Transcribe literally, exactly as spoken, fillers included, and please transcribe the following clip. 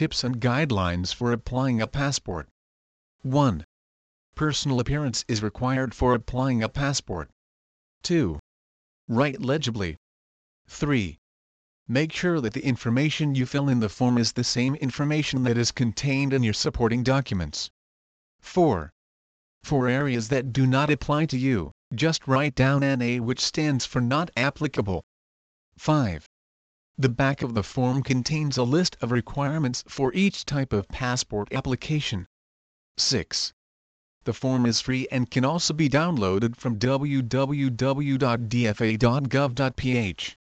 tips and guidelines for applying a passport. one. Personal appearance is required for applying a passport. two. Write legibly. three. Make sure that the information you fill in the form is the same information that is contained in your supporting documents. four. For areas that do not apply to you, just write down N A, which stands for not applicable. five. The back of the form contains a list of requirements for each type of passport application. six. The form is free and can also be downloaded from w w w dot d f a dot gov dot p h.